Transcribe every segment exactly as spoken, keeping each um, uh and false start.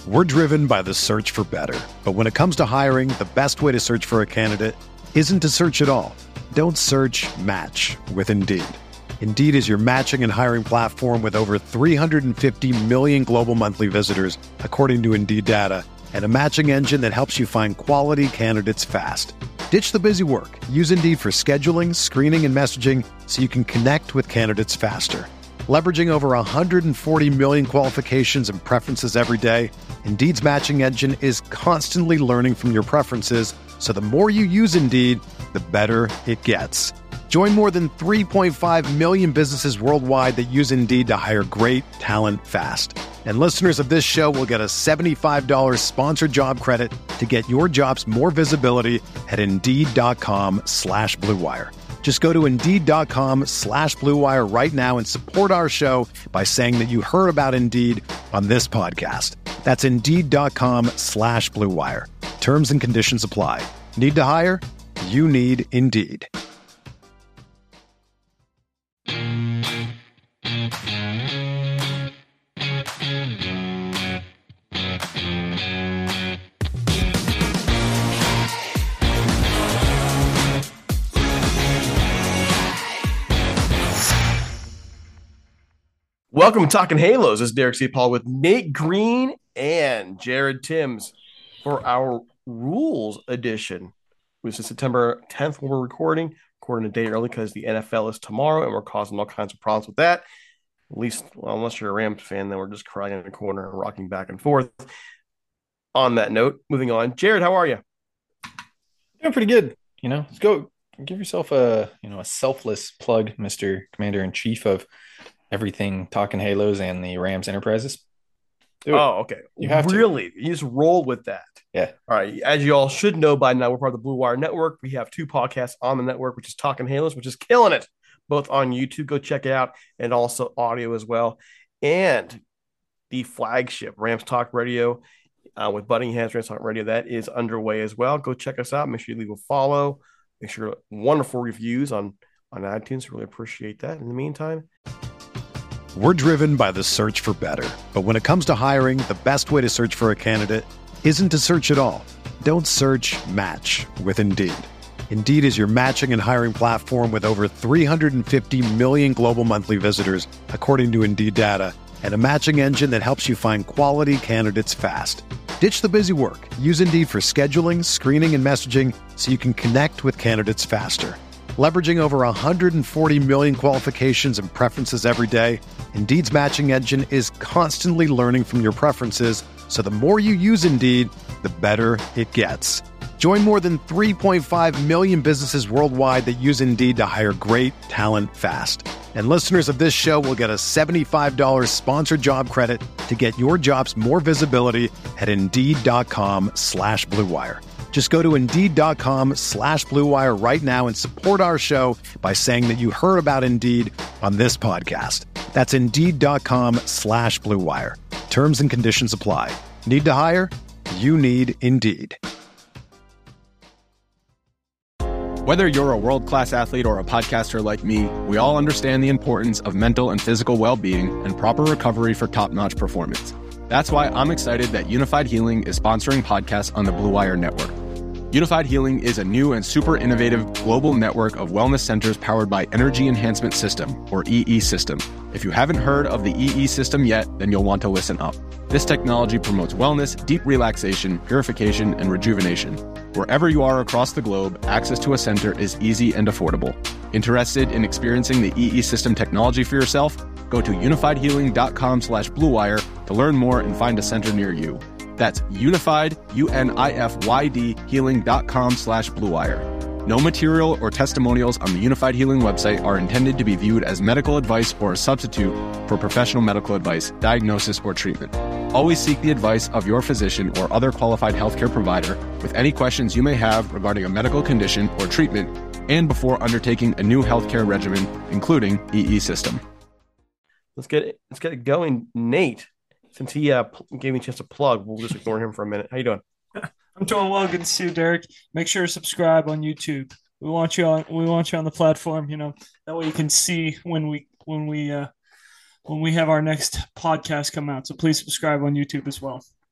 We're driven by the search for better. But when it comes to hiring, the best way to search for a candidate isn't to search at all. Don't search, match with Indeed. Indeed is your matching and hiring platform with over three hundred fifty million global monthly visitors, according to Indeed data, and a matching engine that helps you find quality candidates fast. Ditch the busy work. Use Indeed for scheduling, screening, and messaging so you can connect with candidates faster. Leveraging over one hundred forty million qualifications and preferences every day, Indeed's matching engine is constantly learning from your preferences, so the more you use Indeed, the better it gets. Join more than three point five million businesses worldwide that use Indeed to hire great talent fast. And listeners of this show will get a seventy-five dollars sponsored job credit to get your jobs more visibility at Indeed.com slash Blue Wire. Just go to Indeed.com slash Blue Wire right now and support our show by saying that you heard about Indeed on this podcast. That's Indeed.com slash Blue Wire. Terms and conditions apply. Need to hire? You need Indeed. Welcome to Talking Halos. This is Derek C. Paul with Nate Green and Jared Timms for our Rules edition. This is September tenth when we're recording. Recording a day early because the N F L is tomorrow and we're causing all kinds of problems with that. At least, well, unless you're a Rams fan, then we're just crying in a corner and rocking back and forth. On that note, moving on. Jared, how are you? Doing pretty good. You know, let's go give yourself a, you know, a selfless plug, Mister Commander-in-Chief of everything Talking Halos and the Rams Enterprises. Oh, okay. You have really? to. You just roll with that. Yeah. All right. As you all should know by now, we're part of the Blue Wire Network. We have two podcasts on the network, which is Talking Halos, which is killing it, both on YouTube. Go check it out, and also audio as well. And the flagship Rams Talk Radio uh, with Butting Heads Rams Talk Radio, that is underway as well. Go check us out. Make sure you leave a follow. Make sure wonderful reviews on, on iTunes. Really appreciate that. In the meantime, we're driven by the search for better. But when it comes to hiring, the best way to search for a candidate isn't to search at all. Don't search, match with Indeed. Indeed is your matching and hiring platform with over three hundred fifty million global monthly visitors, according to Indeed data, and a matching engine that helps you find quality candidates fast. Ditch the busy work. Use Indeed for scheduling, screening, and messaging so you can connect with candidates faster. Leveraging over one hundred forty million qualifications and preferences every day, Indeed's matching engine is constantly learning from your preferences, so the more you use Indeed, the better it gets. Join more than three point five million businesses worldwide that use Indeed to hire great talent fast. And listeners of this show will get a seventy-five dollars sponsored job credit to get your jobs more visibility at Indeed.com slash Blue Wire. Just go to Indeed.com slash Blue Wire right now and support our show by saying that you heard about Indeed on this podcast. That's Indeed.com slash Blue Wire. Terms and conditions apply. Need to hire? You need Indeed. Whether you're a world-class athlete or a podcaster like me, we all understand the importance of mental and physical well-being and proper recovery for top-notch performance. That's why I'm excited that Unified Healing is sponsoring podcasts on the Blue Wire Network. Unified Healing is a new and super innovative global network of wellness centers powered by Energy Enhancement System, or E E System. If you haven't heard of the E E System yet, then you'll want to listen up. This technology promotes wellness, deep relaxation, purification, and rejuvenation. Wherever you are across the globe, access to a center is easy and affordable. Interested in experiencing the E E System technology for yourself? Go to unifiedhealing.com slash bluewire to learn more and find a center near you. That's unified, U N I F Y D, healing.com slash bluewire. No material or testimonials on the Unified Healing website are intended to be viewed as medical advice or a substitute for professional medical advice, diagnosis, or treatment. Always seek the advice of your physician or other qualified healthcare provider with any questions you may have regarding a medical condition or treatment and before undertaking a new healthcare regimen, including E E System. Let's get it, let's get it going. Nate, since he uh, gave me a chance to plug, we'll just ignore him for a minute. How you doing? I'm doing well. Good to see you, Derek. Make sure to subscribe on YouTube. We want you on. We want you on the platform. You know, that way you can see when we when we uh, when we have our next podcast come out. So please subscribe on YouTube as well.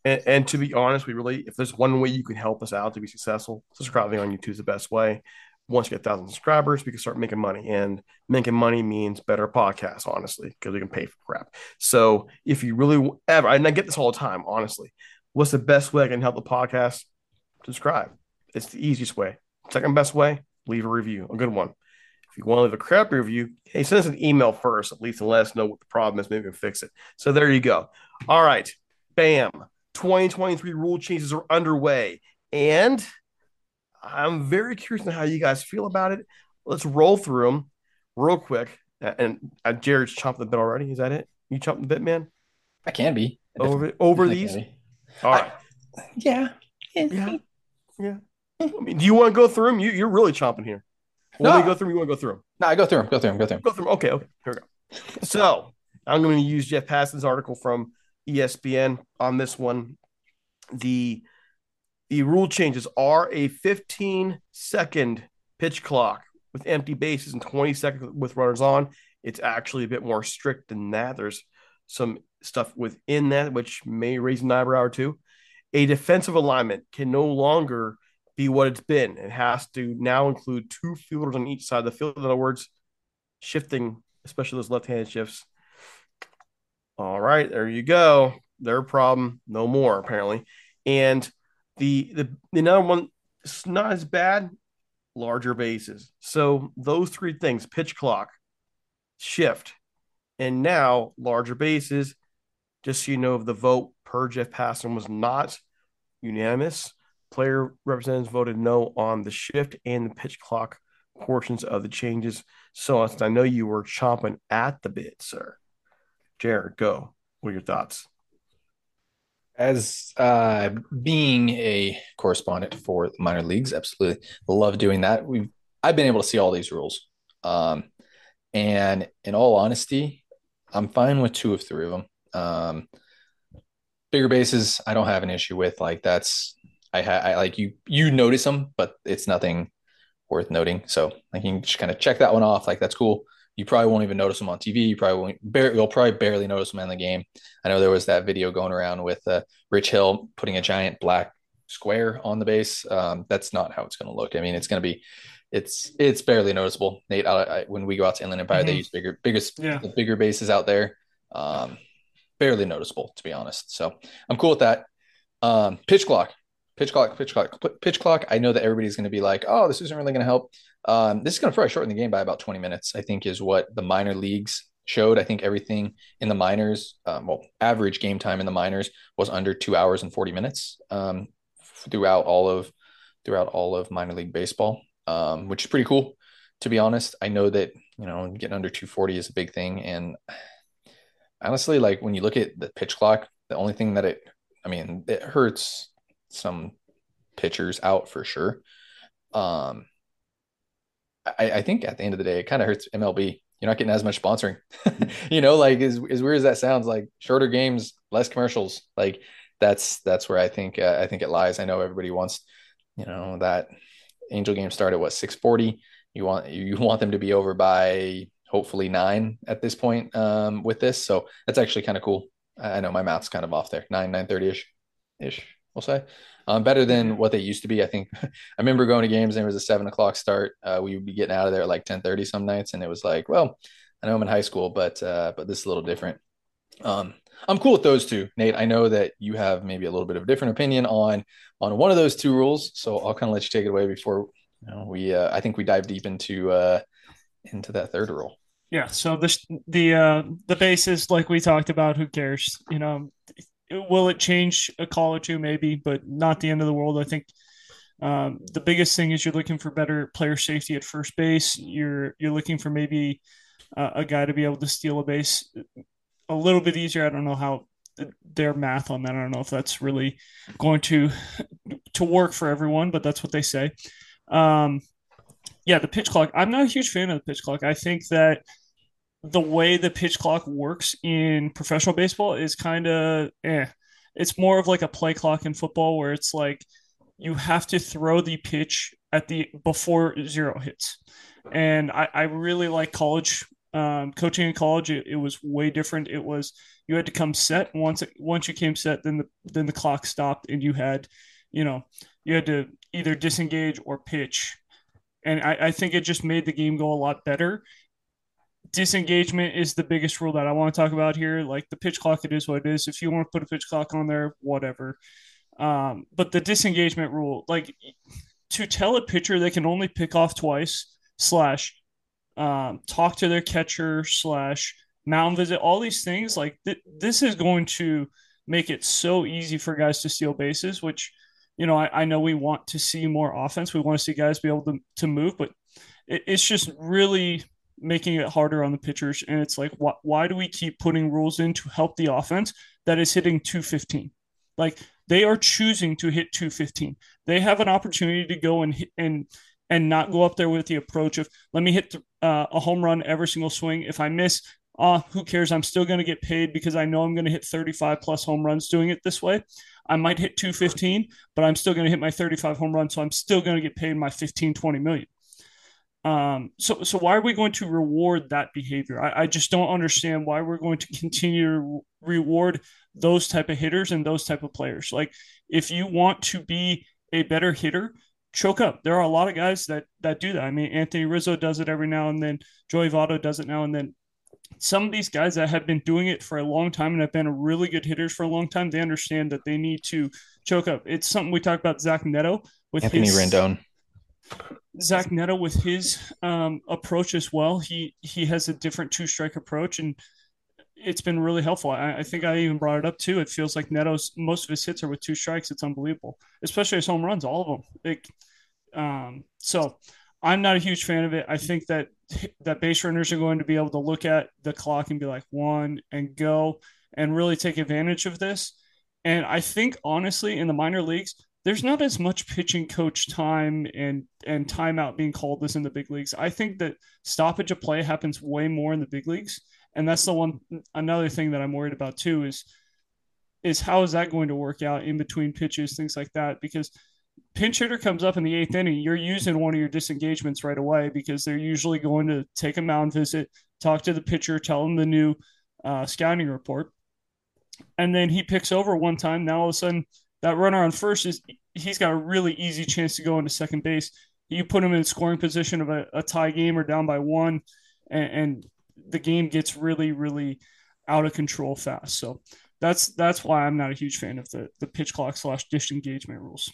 And, and to be honest, we really, if there's one way you can help us out to be successful, subscribing on YouTube is the best way. Once you get a thousand subscribers, we can start making money, and making money means better podcasts, honestly, because we can pay for crap. So if you really ever, and I get this all the time, honestly, what's the best way I can help the podcast? Subscribe. It's the easiest way. Second best way, leave a review, a good one. If you want to leave a crappy review, hey, send us an email first, at least, and let us know what the problem is. Maybe we can fix it. So there you go. All right. Bam. twenty twenty-three rule changes are underway. And I'm very curious on how you guys feel about it. Let's roll through them real quick. And uh, Jared's chomping the bit already. Is that it? You chomping the bit, man? I can be. Over, over these? All right. I, yeah. Yeah. Yeah. I mean, do you want to go through them? You, you're really chomping here. Want no. to go through them? You want to go through them? No, I go through them. Go through them. Go through them. Go through them. Okay. Okay. Here we go. So I'm going to use Jeff Passan's article from E S P N on this one. The the rule changes are a fifteen second pitch clock with empty bases and twenty seconds with runners on. It's actually a bit more strict than that. There's some stuff within that which may raise an eyebrow or two. A defensive alignment can no longer be what it's been. It has to now include two fielders on each side of the field. In other words, shifting, especially those left-handed shifts. All right, there you go. Their problem, no more, apparently. And the the another one, it's not as bad, larger bases. So those three things, pitch clock, shift, and now larger bases. Just so you know, the vote per Jeff Passan was not unanimous. Player representatives voted no on the shift and the pitch clock portions of the changes. So I know you were chomping at the bit, sir. Jared, go. What are your thoughts? As uh, being a correspondent for the minor leagues, absolutely love doing that. We've I've been able to see all these rules, um, and in all honesty, I'm fine with two of three of them. Um, bigger bases, I don't have an issue with. Like that's I, ha- I like you you notice them, but it's nothing worth noting. So I can just kind of check that one off. Like that's cool. You probably won't even notice them on T V. You probably won't. Bar- you'll probably barely notice them in the game. I know there was that video going around with uh, Rich Hill putting a giant black square on the base. Um, that's not how it's going to look. I mean, it's going to be, it's it's barely noticeable. Nate, I, I, when we go out to Inland Empire, mm-hmm. they use bigger, biggest, yeah. the bigger bases out there. Um, barely noticeable, to be honest. So I'm cool with that. Um, pitch clock, pitch clock, pitch clock, pitch clock. I know that everybody's going to be like, oh, this isn't really going to help. Um, this is going to probably shorten the game by about twenty minutes, I think, is what the minor leagues showed. I think everything in the minors, um, well, average game time in the minors was under two hours and forty minutes um, throughout all of throughout all of minor league baseball, um, which is pretty cool, to be honest. I know that, you know, getting under two forty is a big thing. And honestly, like when you look at the pitch clock, the only thing that it, I mean, it hurts some pitchers out for sure. Um, I, I think at the end of the day, it kind of hurts M L B. You're not getting as much sponsoring, you know, like as, as weird as that sounds, like shorter games, less commercials. Like that's, that's where I think, uh, I think it lies. I know everybody wants, you know, that Angel game start at what, six forty. You want, you want them to be over by hopefully nine at this point um, with this. So that's actually kind of cool. I know my math's kind of off there. Nine, nine thirty ish, ish, we'll say. Um, better than what they used to be. I think I remember going to games and there was a seven o'clock start. Uh, we would be getting out of there at like ten thirty some nights. And it was like, well, I know I'm in high school, but, uh, but this is a little different. Um, I'm cool with those two, Nate. I know that you have maybe a little bit of a different opinion on, on one of those two rules. So I'll kind of let you take it away before, you know, we, uh, I think we dive deep into, uh, into that third rule. Yeah. So the, the, uh, the basis, like we talked about, who cares, you know, will it change a call or two? Maybe, but not the end of the world. I think um, the biggest thing is you're looking for better player safety at first base. You're you're looking for maybe uh, a guy to be able to steal a base a little bit easier. I don't know how their math on that. I don't know if that's really going to to work for everyone, but that's what they say. Um, yeah, the pitch clock. I'm not a huge fan of the pitch clock. I think that the way the pitch clock works in professional baseball is kind of eh. It's more of like a play clock in football where it's like you have to throw the pitch at the before zero hits. And I, I really like college um, coaching in college. It, it was way different. It was you had to come set. And once it, once you came set, then the then the clock stopped, and you had, you know, you had to either disengage or pitch. And I, I think it just made the game go a lot better. Disengagement is the biggest rule that I want to talk about here. Like the pitch clock, it is what it is. If you want to put a pitch clock on there, whatever. Um, but the disengagement rule, like to tell a pitcher they can only pick off twice, slash um, talk to their catcher, slash mound visit, all these things, like th- this is going to make it so easy for guys to steal bases, which, you know, I, I know we want to see more offense. We want to see guys be able to, to move, but it, it's just really making it harder on the pitchers. And it's like, wh- why do we keep putting rules in to help the offense that is hitting two fifteen? Like they are choosing to hit two fifteen. They have an opportunity to go and hit, and and not go up there with the approach of let me hit uh, a home run every single swing. If I miss, uh, who cares? I'm still going to get paid because I know I'm going to hit thirty-five plus home runs doing it this way. I might hit two fifteen, but I'm still going to hit my thirty-five home runs, so I'm still going to get paid my fifteen, twenty million. Um, so, so why are we going to reward that behavior? I, I just don't understand why we're going to continue to reward those type of hitters and those type of players. Like, if you want to be a better hitter, choke up. There are a lot of guys that that do that. I mean, Anthony Rizzo does it every now and then. Joey Votto does it now and then. Some of these guys that have been doing it for a long time and have been really good hitters for a long time, they understand that they need to choke up. It's something we talked about Zach Neto with Anthony his, Rendon. Zach Neto with his um, approach as well. He he has a different two strike approach, and it's been really helpful. I, I think I even brought it up too. It feels like Neto's most of his hits are with two strikes. It's unbelievable, especially his home runs, all of them. Like, um, so I'm not a huge fan of it. I think that that base runners are going to be able to look at the clock and be like one and go and really take advantage of this. And I think honestly, in the minor leagues, there's not as much pitching coach time and and timeout being called as in the big leagues. I think that stoppage of play happens way more in the big leagues. And that's the one, another thing that I'm worried about too, is, is how is that going to work out in between pitches, things like that, because pinch hitter comes up in the eighth inning, you're using one of your disengagements right away because they're usually going to take a mound visit, talk to the pitcher, tell them the new uh, scouting report. And then he picks over one time. Now all of a sudden that runner on first is, he's got a really easy chance to go into second base. You put him in scoring position of a, a tie game or down by one, and, and the game gets really, really out of control fast. So that's that's why I'm not a huge fan of the the pitch clock slash disengagement rules.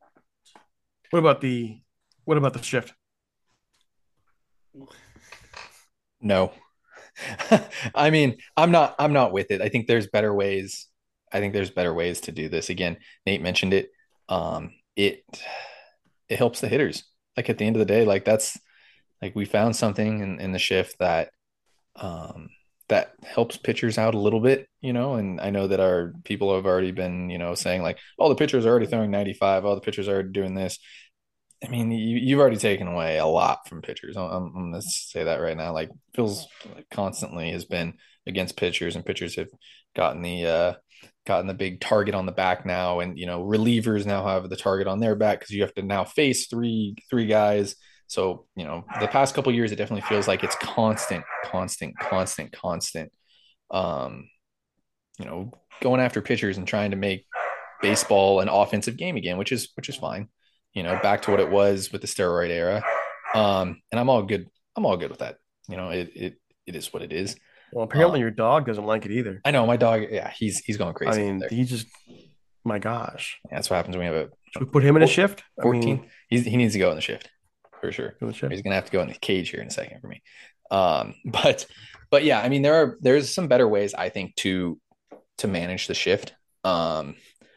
What about the what about the shift? No. I mean, I'm not I'm not with it. I think there's better ways. I think there's better ways to do this. Again, Nate mentioned it. Um, it it helps the hitters. Like at the end of the day, like that's like we found something in, in the shift that um that helps pitchers out a little bit, you know, and I know that our people have already been, you know, saying like, oh, the pitchers are already throwing ninety-five. Oh, the pitchers are already doing this. I mean, you, you've already taken away a lot from pitchers. I'm, I'm going to say that right now. Like Phil's constantly has been against pitchers, and pitchers have gotten the, uh, gotten the big target on the back now. And, you know, relievers now have the target on their back because you have to now face three, three guys. So, you know, the past couple of years, it definitely feels like it's constant, constant, constant, constant, um, you know, going after pitchers and trying to make baseball an offensive game again, which is, which is fine, you know, back to what it was with the steroid era. Um, and I'm all good. I'm all good with that. You know, it, it, it is what it is. Well, apparently um, your dog doesn't like it either. I know my dog. Yeah. He's, he's going crazy. I mean, he just, my gosh. Yeah, that's what happens when we have a, Should we put him in a shift? fourteen. I mean, he's, he needs to go in the shift. For sure. He's shift. going to have to go in the cage here in a second for me. Um, but, but yeah, I mean, there are, there's some better ways I think to, to manage the shift. Um,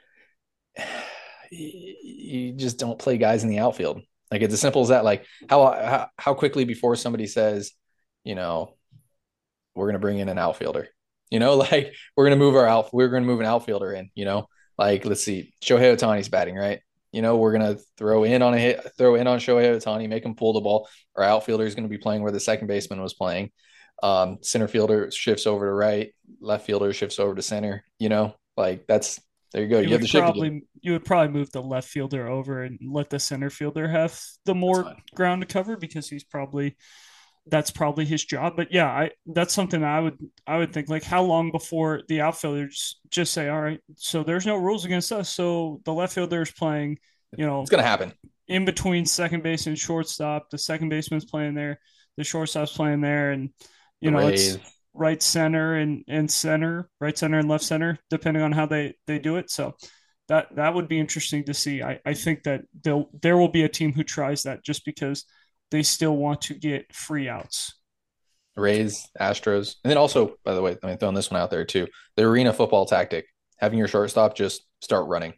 you just don't play guys in the outfield. Like it's as simple as that. Like how, how, how quickly before somebody says, you know, we're going to bring in an outfielder, you know, like we're going to move our out, we're going to move an outfielder in, you know, like, let's see, Shohei Ohtani's batting, right? You know, we're going to throw in on a hit, throw in on Shohei Ohtani, make him pull the ball. Our outfielder is going to be playing where the second baseman was playing. Um, center fielder shifts over to right, left fielder shifts over to center, you know, like that's, there you go. You, you have the shift probably, again. You would probably move the left fielder over and let the center fielder have the more ground to cover because he's probably that's probably his job. But yeah, I that's something I would I would think, like, how long before the outfielders just say, all right, so there's no rules against us, so the left fielder is playing, you know, It's going to happen. in between second base and shortstop. The second baseman's playing there, the shortstop's playing there, and you The know Rays. it's right center and, and center, right center and left center, depending on how they, they do it. So that that would be interesting to see. I, I think that there there will be a team who tries that just because they still want to get free outs. Rays, Astros. And then also, by the way, I mean, throwing this one out there too, the arena football tactic, having your shortstop just start running.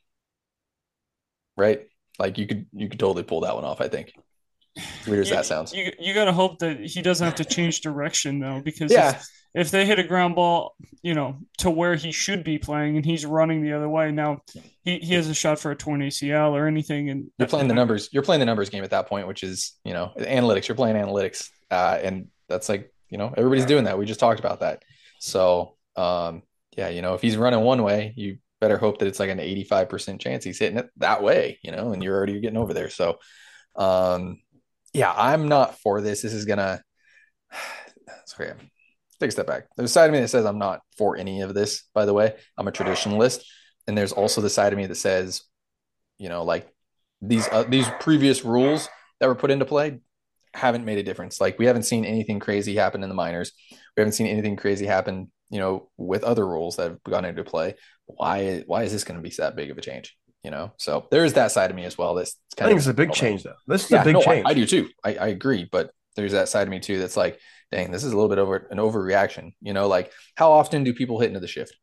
Right? Like you could you could totally pull that one off, I think. As weird as you, that sounds. You you got to hope that he doesn't have to change direction though, because Yeah. if, if they hit a ground ball, you know, to where he should be playing and he's running the other way, now he, he has a shot for a torn A C L or anything. And You're playing the numbers. You're playing the numbers game at that point, which is, you know, analytics. You're playing analytics. Uh, and that's like, you know, everybody's doing that. We just talked about that. So, um, yeah, you know, if he's running one way, you better hope that it's like an eighty-five percent chance he's hitting it that way, you know, and you're already getting over there. So, um, yeah, I'm not for this. This is going to, sorry, take a step back. There's a side of me that says I'm not for any of this, by the way. I'm a traditionalist. And there's also the side of me that says, you know, like these, uh, these previous rules that were put into play haven't made a difference. Like we haven't seen anything crazy happen in the minors. We haven't seen anything crazy happen, you know, with other rules that have gone into play. Why, why is this going to be that big of a change? You know, so there's that side of me as well. That's kind I think of it's a big change though. This is yeah, a big no, change. I, I do too. I, I agree, but there's that side of me too that's like, dang, this is a little bit over an overreaction. You know, like how often do people hit into the shift?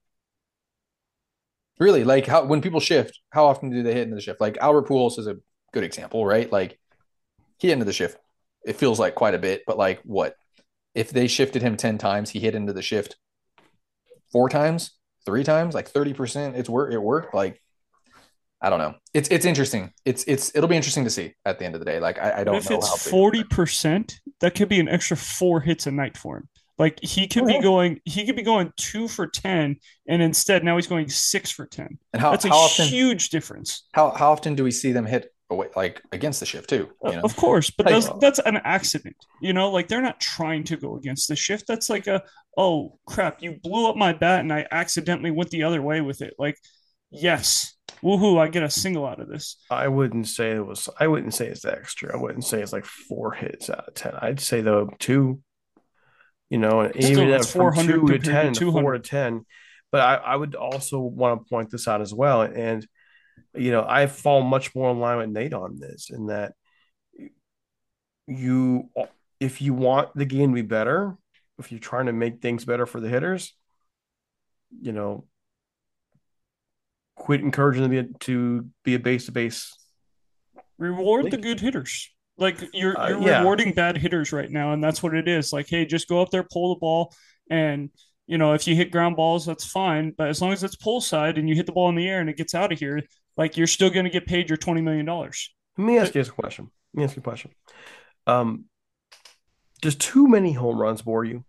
Really, like how when people shift, how often do they hit into the shift? Like Albert Pujols is a good example, right? Like he hit into the shift. It feels like quite a bit, but like what? If they shifted him ten times, he hit into the shift four times, three times, like thirty percent. It's work. It worked. Like I don't know. It's it's interesting. It's it's it'll be interesting to see at the end of the day. Like I, I don't if know it's how big forty percent, that could be an extra four hits a night for him. Like he could be going, he could be going two for ten, and instead now he's going six for ten. And how That's a how often huge difference. how how often do we see them hit away like against the shift too? You know? Of course, but Like- that's that's an accident. You know, like they're not trying to go against the shift. That's like a, oh crap, you blew up my bat and I accidentally went the other way with it. Like, yes, woohoo, I get a single out of this. I wouldn't say it was. I wouldn't say it's extra. I wouldn't say it's like four hits out of ten. I'd say though two. You know, and Still, even it's from four hundred two to compared to ten, to two four hundred. to ten. But I, I would also want to point this out as well. And you know, I fall much more in line with Nate on this, in that you, if you want the game to be better, if you're trying to make things better for the hitters, you know, quit encouraging them to be, to be a base to base. Reward League. the good hitters. Like you're Uh, you're yeah. rewarding bad hitters right now, and that's what it is. Like, hey, just go up there, pull the ball, and you know if you hit ground balls, that's fine. But as long as it's pull side and you hit the ball in the air and it gets out of here, like you're still going to get paid your twenty million dollars. Let me ask you a question. Let me ask you a question. Um, does too many home runs bore you?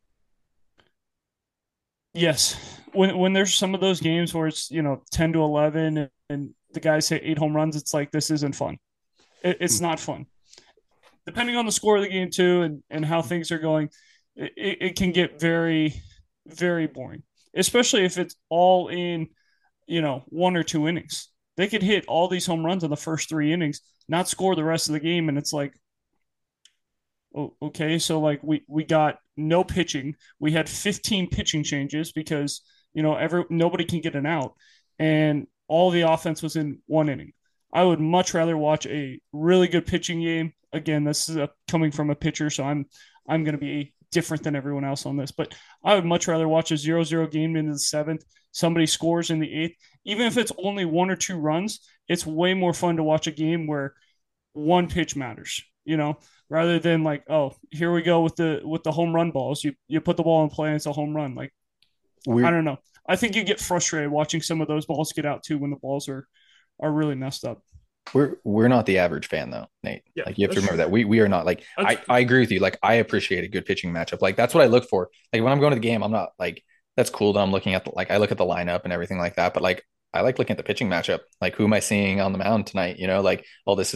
Yes, when when there's some of those games where it's you know ten to eleven and, and the guys hit eight home runs, it's like this isn't fun. It, it's not fun. Depending on the score of the game too, and, and how things are going, it, it can get very, very boring. Especially if it's all in, you know, one or two innings. They could hit all these home runs in the first three innings, not score the rest of the game, and it's like, oh, okay, so like we we got no pitching. We had fifteen pitching changes because you know every nobody can get an out, and all the offense was in one inning. I would much rather watch a really good pitching game. Again, this is a, coming from a pitcher, so I'm I'm going to be different than everyone else on this. But I would much rather watch a zero zero game into the seventh. Somebody scores in the eighth. Even if it's only one or two runs, it's way more fun to watch a game where one pitch matters, you know, rather than like, oh, here we go with the with the home run balls. You you put the ball in play and it's a home run. Like, Weird. I don't know. I think you get frustrated watching some of those balls get out too when the balls are are really messed up. We're we're not the average fan though, Nate. Yeah, like you have to that's remember true. that we we are not like I, That's- I agree with you. Like I appreciate a good pitching matchup. Like that's what I look for. Like when I'm going to the game, I'm not like that's cool that I'm looking at the like I look at the lineup and everything like that. But like I like looking at the pitching matchup. Like who am I seeing on the mound tonight? You know, like oh this is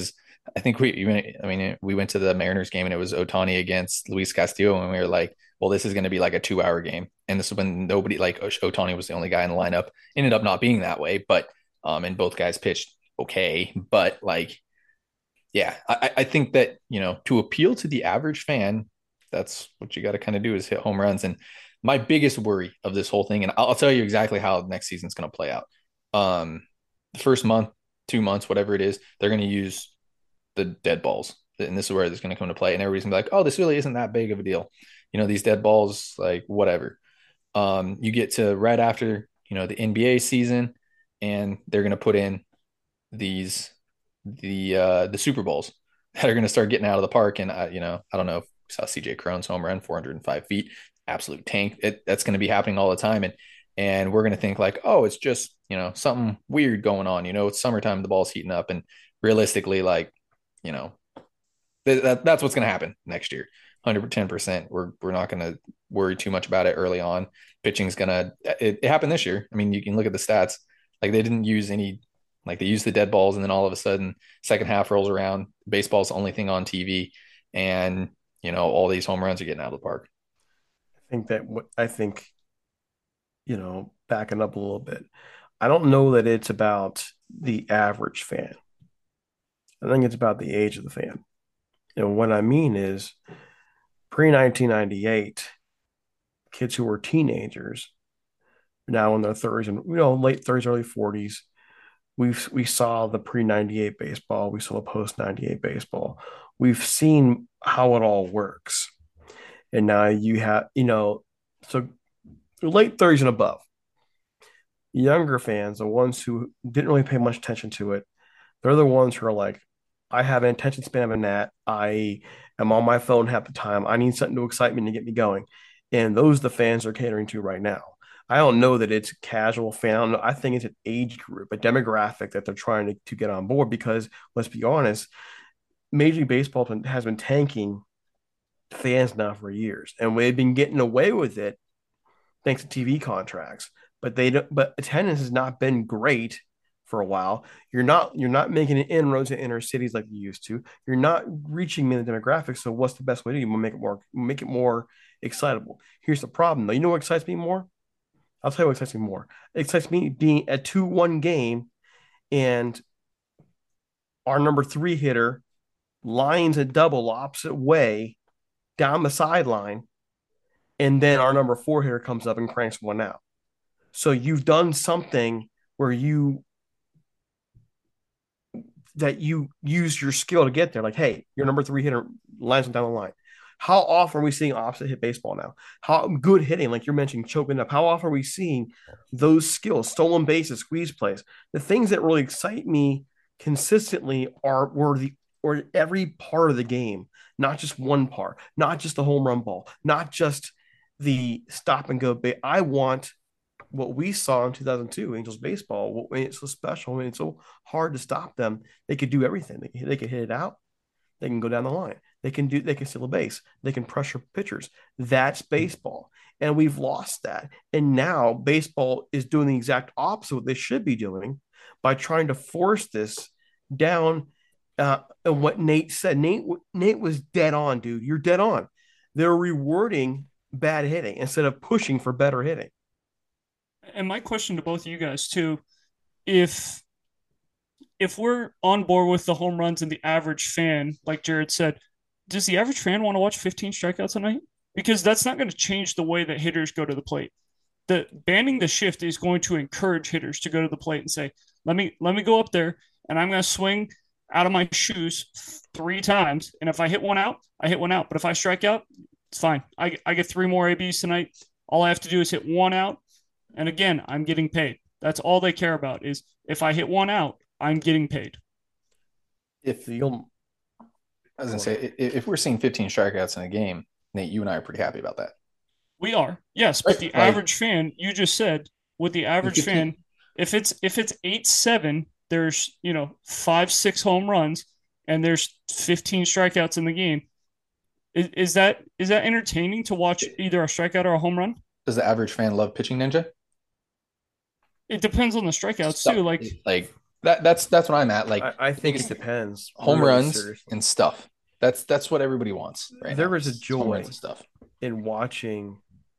I think we even, I mean, we went to the Mariners game and it was Ohtani against Luis Castillo. And we were like, well, this is going to be like a two hour game. And this is when nobody, like Ohtani was the only guy in the lineup. Ended up not being that way, but, um, and both guys pitched okay. But like, yeah, I, I think that, you know, to appeal to the average fan, that's what you got to kind of do is hit home runs. And my biggest worry of this whole thing, and I'll, I'll tell you exactly how next season's going to play out. Um, the first month, two months, whatever it is, they're going to use the dead balls. And this is where it's going to come into play. And everybody's going to be like, oh, this really isn't that big of a deal. You know, these dead balls, like whatever. Um, you get to right after, you know, the N B A season, and they're going to put in these, the, uh, the Super Bowls that are going to start getting out of the park. And, I, you know, I don't know if you saw C J Cron's home run, four hundred five feet, absolute tank. It, that's going to be happening all the time. And, and we're going to think like, oh, it's just, you know, something weird going on. You know, it's summertime, the ball's heating up. And realistically, like, you know, th- that, that's what's going to happen next year. one hundred ten percent. We're, we're not going to worry too much about it early on. Pitching's going to, it, it happened this year. I mean, you can look at the stats. Like they didn't use any, like they used the dead balls and then all of a sudden second half rolls around. Baseball's the only thing on T V. And, you know, all these home runs are getting out of the park. I think that what I think, you know, backing up a little bit, I don't know that it's about the average fan. I think it's about the age of the fan. And what I mean is pre nineteen ninety-eight, kids who were teenagers, now in their thirties and, you know, late thirties, early forties, we've we saw the pre ninety-eight baseball, we saw the post ninety-eight baseball. We've seen how it all works. And now you have, you know, so late thirties and above. Younger fans, the ones who didn't really pay much attention to it, they're the ones who are like, I have an attention span of a gnat. I am on my phone half the time. I need something to excite me to get me going. And those are the fans they're catering to right now. I don't know that it's a casual fan. I, don't know. I think it's an age group, a demographic that they're trying to, to get on board because, let's be honest, Major League Baseball has been tanking fans now for years. And they've been getting away with it thanks to T V contracts. But they don't, but attendance has not been great for a while. You're not you're not making an inroads in inner cities like you used to. You're not reaching many demographics. So what's the best way to do? You want to make it more make it more excitable. Here's the problem though. You know what excites me more? I'll tell you what excites me more. It excites me being a two one game and our number three hitter lines a double opposite way down the sideline, and then our number four hitter comes up and cranks one out. So you've done something where you that you use your skill to get there. Like, hey, your number three hitter lines down the line. How often are we seeing opposite hit baseball now? How good hitting, like you're mentioning, choking up. How often are we seeing those skills, stolen bases, squeeze plays? The things that really excite me consistently are were the or every part of the game, not just one part, not just the home run ball, not just the stop and go. I want what we saw in two thousand two Angels baseball. When it's so special, when it's so hard to stop them, they could do everything. They, they could hit it out. They can go down the line. They can do. They can steal a base. They can pressure pitchers. That's baseball, and we've lost that. And now baseball is doing the exact opposite of what they should be doing by trying to force this down. Uh, and what Nate said, Nate Nate was dead on, dude. You're dead on. They're rewarding bad hitting instead of pushing for better hitting. And my question to both of you guys too, if if we're on board with the home runs and the average fan, like Jared said, does the average fan want to watch fifteen strikeouts a night? Because that's not going to change the way that hitters go to the plate. The banning the shift is going to encourage hitters to go to the plate and say, let me let me go up there and I'm going to swing out of my shoes three times. And if I hit one out, I hit one out. But if I strike out, it's fine. I, I get three more A Bs tonight. All I have to do is hit one out. And again, I'm getting paid. That's all they care about is if I hit one out, I'm getting paid. If you'll, I was going to say, if we're seeing fifteen strikeouts in a game, Nate, you and I are pretty happy about that. We are. Yes. But the like, average fan, you just said, with the average fan, if it's if it's eight seven, there's, you know, five, six home runs, and there's fifteen strikeouts in the game. Is, is that is that entertaining to watch either a strikeout or a home run? Does the average fan love Pitching Ninja? It depends on the strikeouts Stop. too. Like, like That that's that's what I'm at. Like I, I think it biggest depends. home really runs seriously. and stuff. That's that's what everybody wants right There now. is a is home joy runs and stuff. in watching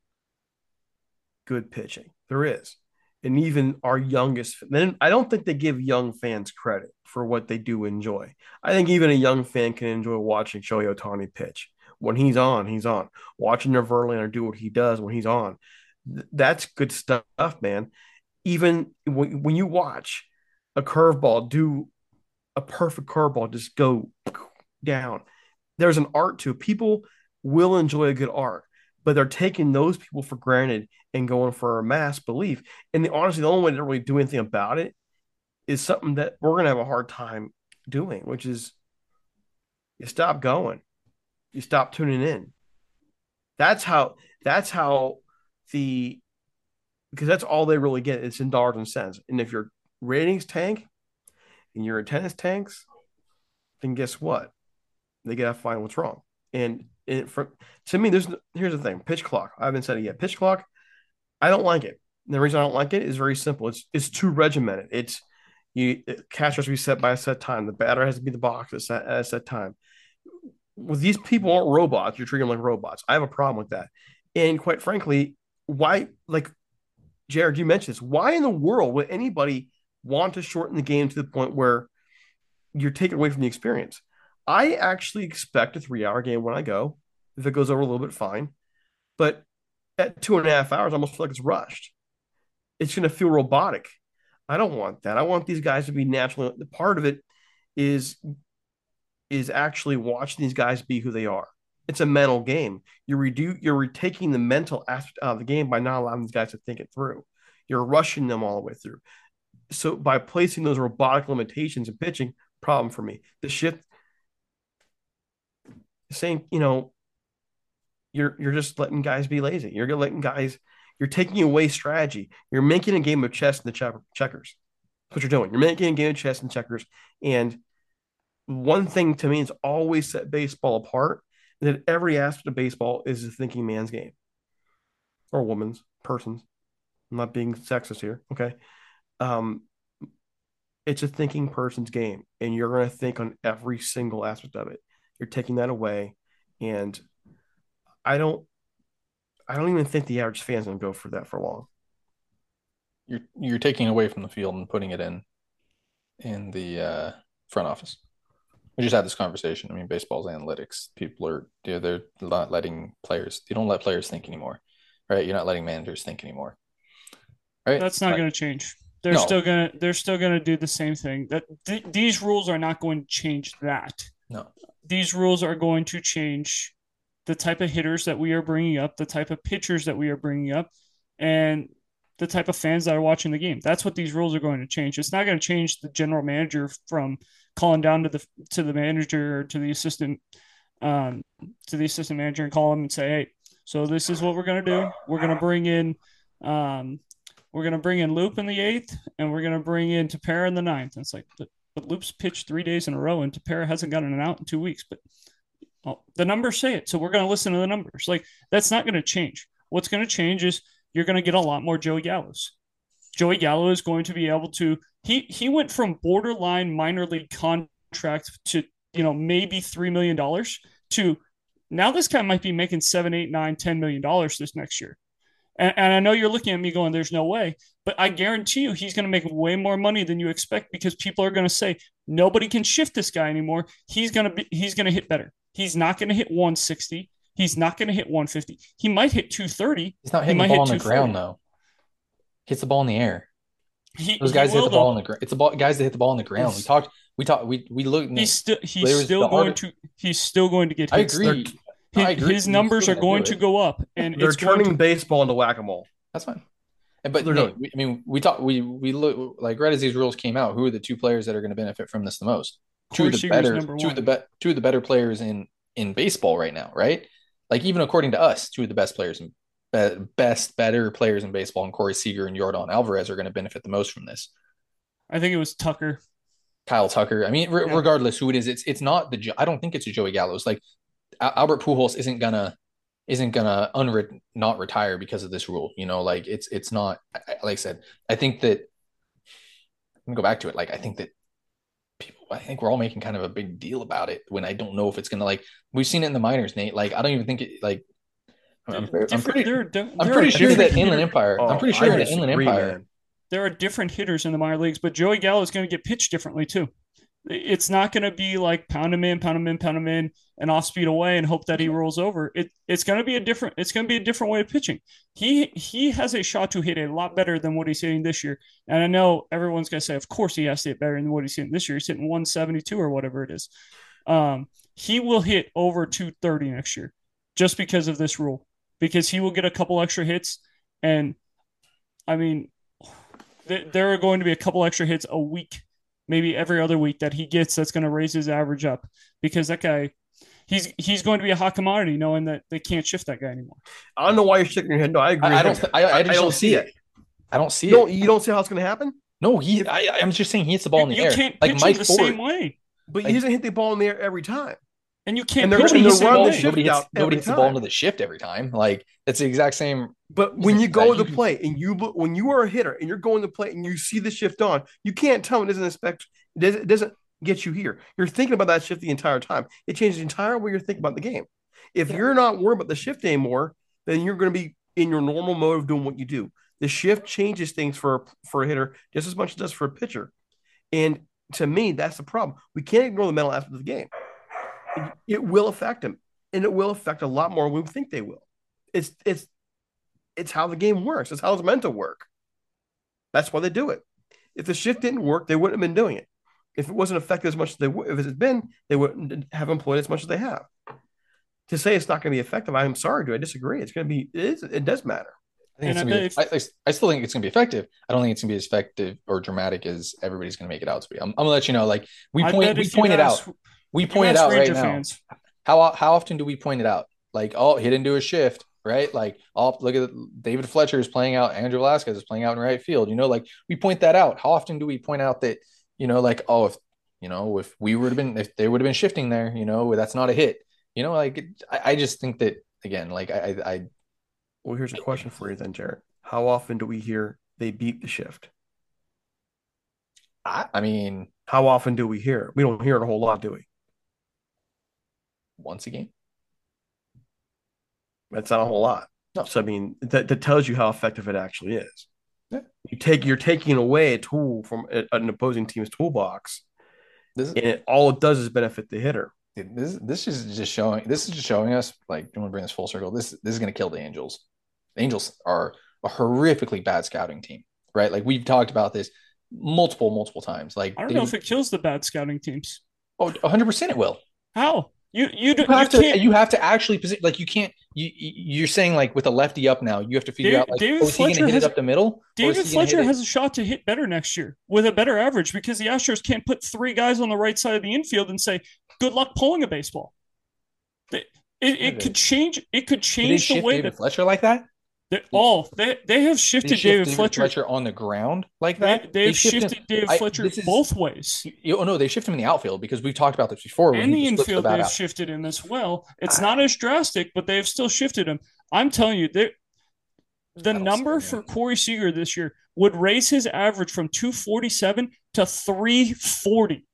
good pitching. There is. And even our youngest, then I don't think they give young fans credit for what they do enjoy. I think even a young fan can enjoy watching Shohei Ohtani pitch. When he's on, he's on. Watching Verlander do what he does when he's on. That's good stuff, man. Even when, when you watch a curveball do a perfect curveball, just go down. There's an art to it. People will enjoy a good art, but they're taking those people for granted and going for a mass belief. And the, honestly, the only way to really do anything about it is something that we're going to have a hard time doing, which is you stop going, you stop tuning in. That's how. That's how the because that's all they really get. It's in dollars and cents. And if your ratings tank and your attendance tanks, then guess what? They gotta find what's wrong. And it, for, to me, there's here's the thing: pitch clock. I haven't said it yet. Pitch clock. I don't like it. And the reason I don't like it is very simple. It's it's too regimented. It's you catch has to be set by a set time. The batter has to be the box at a set, at a set time. Well, these people aren't robots. You're treating them like robots. I have a problem with that. And quite frankly, why? Like Jared, you mentioned this. Why in the world would anybody want to shorten the game to the point where you're taken away from the experience? I actually expect a three-hour game when I go. If it goes over a little bit, fine. But at two and a half hours, I almost feel like it's rushed. It's going to feel robotic. I don't want that. I want these guys to be natural. The part of it is is actually watching these guys be who they are. It's a mental game. You're redu- you're retaking the mental aspect of the game by not allowing these guys to think it through. You're rushing them all the way through. So by placing those robotic limitations in pitching, problem for me. The shift, saying, you know, you're you're just letting guys be lazy. You're letting guys, you're taking away strategy. You're making a game of chess and the check- checkers. That's what you're doing. You're making a game of chess and checkers. And one thing to me is always set baseball apart, that every aspect of baseball is a thinking man's game or woman's, person's. I'm not being sexist here. Okay. Um, it's a thinking person's game, and you're going to think on every single aspect of it. You're taking that away. And I don't, I don't even think the average fan's going to go for that for long. You're, you're taking away from the field and putting it in, in the uh, front office. We just had this conversation. I mean, baseball's analytics. People are they're, they're not letting players. You don't let players think anymore, right? You're not letting managers think anymore, right? That's not going to change. They're No. still gonna they're still gonna do the same thing. That th- these rules are not going to change that. No. These rules are going to change the type of hitters that we are bringing up, the type of pitchers that we are bringing up, and the type of fans that are watching the game. That's what these rules are going to change. It's not going to change the general manager from calling down to the to the manager or to the assistant um, to the assistant manager and call them and say, hey, so this is what we're going to do. We're going to bring in um, we're going to bring in Loop in the eighth, and we're going to bring in Tepera in the ninth. And it's like, but, but Loop's pitched three days in a row, and Tepera hasn't gotten an out in two weeks. But well, the numbers say it, so we're going to listen to the numbers. Like, that's not going to change. What's going to change is you're going to get a lot more Joey Gallo's. Joey Gallo is going to be able to he he went from borderline minor league contract to, you know, maybe three million dollars to now this guy might be making seven, eight, nine, ten million dollars this next year. And, and I know you're looking at me going, there's no way, but I guarantee you he's going to make way more money than you expect, because people are going to say nobody can shift this guy anymore. He's going to be he's going to hit better. He's not going to hit one sixty. He's not going to hit one fifty. He might hit two thirty. He's not hitting he the ball on the ground though. Hits the ball in the air. He, Those guys he hit will, the ball though. on the ground. It's the ball, guys that hit the ball on the ground. We talked. We talked. We we looked. He's still he's There's still the going art- to he's still going to get I hits. agree. His, I agree. his He's numbers still are going do to it. go up, and They're it's going turning to, baseball into whack-a-mole. That's fine. And, but They're no, doing. we, I mean, we talked. We we look like right as these rules came out. Who are the two players that are going to benefit from this the most? Two Corey of the Seager's better. number Two of one. the be, two of the better players in in baseball right now. Right. Like even according to us, two of the best players in be, best better players in baseball, and Corey Seager and Yordan Alvarez are going to benefit the most from this. I think it was Tucker. Kyle Tucker. I mean, re- Yeah. regardless who it is, it's it's not the. I don't think it's a Joey Gallo's. Like Al- Albert Pujols isn't gonna isn't gonna unre- not retire because of this rule. You know, like it's it's not. I, like I said, I think that gonna go back to it. Like I think that people, I think we're all making kind of a big deal about it when I don't know if it's gonna like. We've seen it in the minors, Nate. Like I don't even think it like. I'm, I'm Different- pretty. there- there- I'm there pretty are sure different that Inland hitter- Empire. I'm Oh, pretty sure I that Inland disagree, Empire. man. There are different hitters in the minor leagues, but Joey Gallo is going to get pitched differently too. It's not going to be like pound him in, pound him in, pound him in, and off speed away and hope that he rolls over. It it's going to be a different. It's going to be a different way of pitching. He he has a shot to hit a lot better than what he's hitting this year. And I know everyone's going to say, of course, he has to hit better than what he's hitting this year. He's hitting one seventy-two or whatever it is. Um, he will hit over two thirty next year, just because of this rule. Because he will get a couple extra hits, and I mean, th- there are going to be a couple extra hits a week, maybe every other week that he gets that's going to raise his average up, because that guy, he's he's going to be a hot commodity, knowing that they can't shift that guy anymore. I don't know why you're shaking your head. No, I agree. I, I don't. I, I, just don't don't see it. I don't see You don't, it. you don't see how it's going to happen? No, he. I, I'm just saying he hits the ball in the you air. can't Like pitch Mike him the Ford. same way, But Like- he doesn't hit the ball in the air every time. and you can't And they're pitch gonna- him the they're same running way. the shift Nobody hits, out nobody every hits the ball time. into the shift every time. Like it's the exact same. But when you That go to you the can- plate and you look, when you are a hitter and you're going to the plate and you see the shift on, you can't tell it doesn't expect it doesn't, it doesn't get you here. You're thinking about that shift the entire time. It changes the entire way you're thinking about the game. If Yeah. you're not worried about the shift anymore, then you're going to be in your normal mode of doing what you do. The shift changes things for for a hitter just as much as it does for a pitcher. And to me, that's the problem. We can't ignore the mental aspect of the game. It, it will affect them, and it will affect a lot more than we think they will. It's it's it's how the game works. It's how it's meant to work. That's why they do it. If the shift didn't work, they wouldn't have been doing it. If it wasn't affected as much as they would, if it had been, they wouldn't have employed as much as they have. To say it's not going to be effective, I'm sorry, do I disagree? It's going to be. It is. It does matter. I think And it's I gonna be, bet I, I, I still think it's gonna be effective. I don't think it's gonna be as effective or dramatic as everybody's gonna make it out to be. I'm, I'm gonna let you know. Like we I point, bet we if you point it ask- out. We you point it ask out right Ranger now. fans, How how often do we point it out? Like, oh, he didn't do a shift, right? Like, oh, look at David Fletcher is playing out. Andrew Velasquez is playing out in right field. You know, like we point that out. How often do we point out that, you know, like, oh, if you know, if we would have been, if they would have been shifting there, you know, that's not a hit. You know, like I, I just think that again, like I, I, I Well, here's a question for you then, Jared. How often do we hear they beat the shift? I, I mean, How often do we hear it? We don't hear it a whole lot, do we? once a game. That's not a whole lot. No. So I mean, that, that tells you how effective it actually is. Yeah. You take you're taking away a tool from a, an opposing team's toolbox, This is and it, all it does is benefit the hitter. this this is just showing this is just showing us like you want to bring this full circle. This this is going to kill the Angels. The Angels are a horrifically bad scouting team, right? Like we've talked about this multiple multiple times. Like I don't they, know if it kills the bad scouting teams. oh, one hundred percent it will. How you you do You have you to can't. you have to actually position like you can't you you- you're saying like with a lefty up now you have to figure David- out like David oh, is he going Fletcher to hit has- it up the middle? Or David is he gonna Fletcher hit it- has a shot to hit better next year with a better average because the Astros can't put three guys on the right side of the infield and say, "Good luck pulling a baseball." It, it, it could change. It could Did they change the shift way David that Fletcher like that? they, oh they they have They shifted shift David, Fletcher. on the ground like They, that. they've shift him- shifted David I- Fletcher this is- both ways. You, oh no, they shift him in the outfield because we've talked about this before. when And the he just flips infield, bat they've out. shifted him as well. It's not as drastic, but they've still shifted him. I'm telling you, they the don't number see for that. Corey Seager this year would raise his average from two forty-seven to three forty.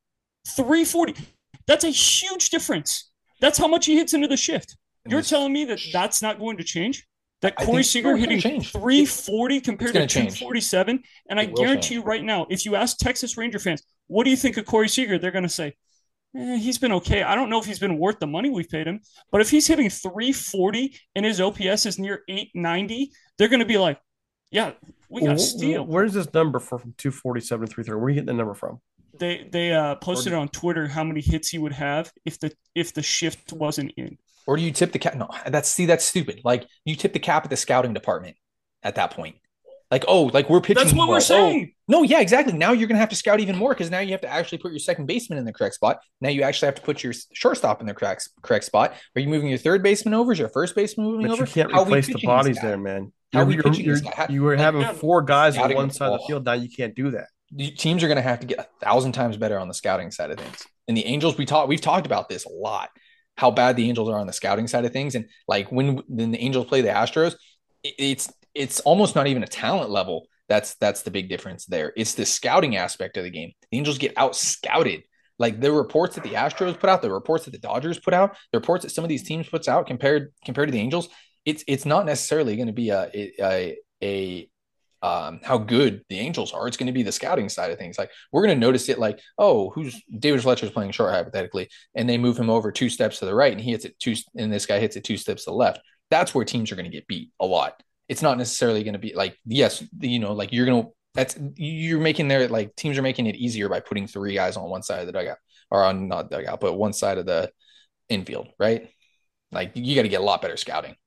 three forty. That's a huge difference. That's how much he hits into the shift. And You're this- telling me that that's not going to change? That I Corey think- Seager no, it's gonna hitting change. three forty compared to gonna change. two forty-seven? And I It will guarantee change. you right now, if you ask Texas Ranger fans, what do you think of Corey Seager? They're going to say, eh, he's been okay. I don't know if he's been worth the money we've paid him, but if he's hitting three forty and his O P S is near eight ninety, they're going to be like, yeah, we got Wh- to wh- steal. Where's this number for from two forty-seven to three thirty? Where are you getting the number from? They they uh, posted on Twitter how many hits he would have if the if the shift wasn't in. Or do you tip the cap? No, that's see, that's stupid. Like you tip the cap at the scouting department at that point. Like, oh, like we're pitching. That's what more. we're Oh, saying. no, yeah, exactly. Now you're gonna have to scout even more because now you have to actually put your second baseman in the correct spot. Now you actually have to put your shortstop in the correct correct spot. Are you moving your third baseman over? Is your first baseman moving But over? you can't How are we replace the pitching bodies this guy? there, man. How You're, we you're, pitching you're, this guy? you were Like, having yeah, four guys on scouting one side of the ball. field. Now you can't do that. The teams are going to have to get a thousand times better on the scouting side of things. And the Angels, we talked, we've talked about this a lot, how bad the Angels are on the scouting side of things. And like when, when the Angels play the Astros, it, it's it's almost not even a talent level. That's that's the big difference there. It's the scouting aspect of the game. The Angels get out scouted. Like the reports that the Astros put out, the reports that the Dodgers put out, the reports that some of these teams puts out compared compared to the Angels, it's it's not necessarily going to be a a, a um, how good the Angels are. It's going to be the scouting side of things. Like we're going to notice it like, oh, who's David Fletcher's playing short hypothetically, and they move him over two steps to the right and he hits it two, and this guy hits it two steps to the left. That's where teams are going to get beat a lot. It's not necessarily going to be like, yes, you know, like you're going to, that's, you're making their, like teams are making it easier by putting three guys on one side of the dugout or on not dugout, but one side of the infield, right? Like you got to get a lot better scouting.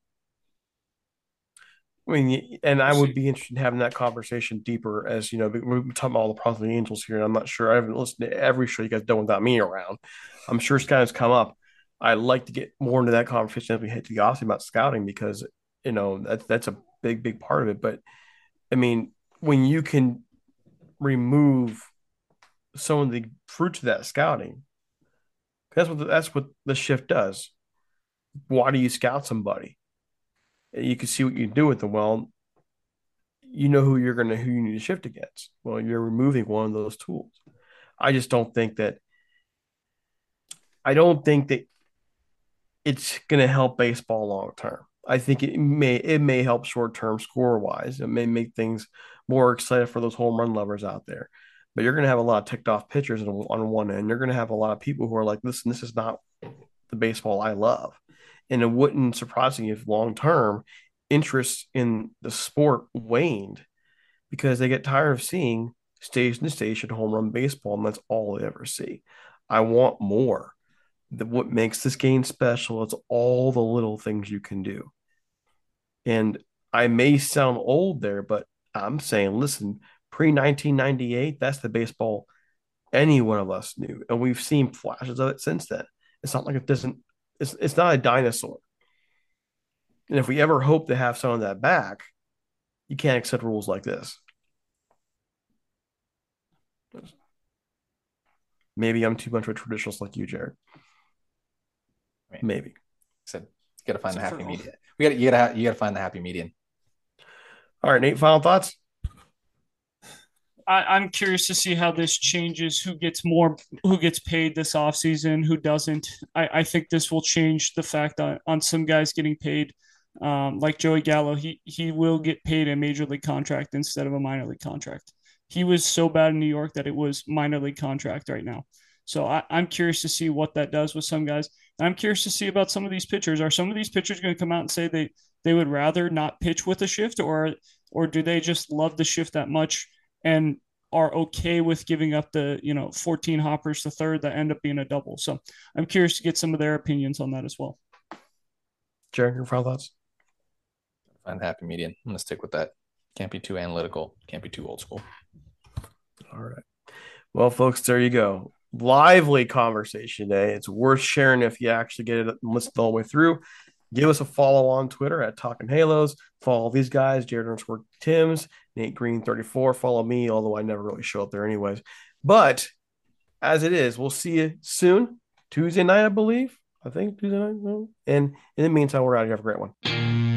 I mean, and I would be interested in having that conversation deeper as, you know, we're talking about all the problems of the Angels here. And I'm not sure I haven't listened to every show you guys done without me around. I'm sure scouting's come up. I'd like to get more into that conversation as we hit the off about scouting because, you know, that's, that's a big, big part of it. But I mean, when you can remove some of the fruits of that scouting, that's what the, that's what the shift does. Why do you scout somebody? You can see what you do with them. Well, you know who you're going to, who you need to shift against. Well, you're removing one of those tools. I just don't think that, I don't think that it's going to help baseball long term. I think it may, it may help short term score wise. It may make things more exciting for those home run lovers out there. But you're going to have a lot of ticked off pitchers on one end. You're going to have a lot of people who are like, listen, this is not the baseball I love. And it wouldn't surprise me if long term interest in the sport waned because they get tired of seeing station to station home run baseball, and that's all they ever see. I want more. The, what makes this game special is all the little things you can do. And I may sound old there, but I'm saying, listen, pre nineteen ninety-eight, that's the baseball any one of us knew. And we've seen flashes of it since then. It's not like it doesn't. It's, it's not a dinosaur. And if we ever hope to have some of that back, you can't accept rules like this. Maybe I'm too much of a traditionalist like you, Jared. Right. Maybe. Said, you got to find the happy median. We got you got to you got to find the happy median. All right, Nate. Final thoughts. I, I'm curious to see how this changes. Who gets more? Who gets paid this offseason? Who doesn't? I, I think this will change the fact on, on some guys getting paid. Um, like Joey Gallo, he he will get paid a major league contract instead of a minor league contract. He was so bad in New York that it was minor league contract right now. So I, I'm curious to see what that does with some guys. And I'm curious to see about some of these pitchers. Are some of these pitchers going to come out and say they they would rather not pitch with a shift, or or do they just love the shift that much and are okay with giving up the, you know, fourteen hoppers to third that end up being a double? So I'm curious to get some of their opinions on that as well. Jared, your final thoughts? Find the happy median. I'm going to stick with that. Can't be too analytical. Can't be too old school. All right. Well, folks, there you go. Lively conversation today. It's worth sharing if you actually get it and listen all the way through. Give us a follow on Twitter at Talking Halos. Follow these guys, Jared Ernstwork Timms, Nate Green thirty-four. Follow me, although I never really show up there anyways. But as it is, we'll see you soon. Tuesday night, I believe. I think Tuesday night. And in the meantime, we're out here. Have a great one.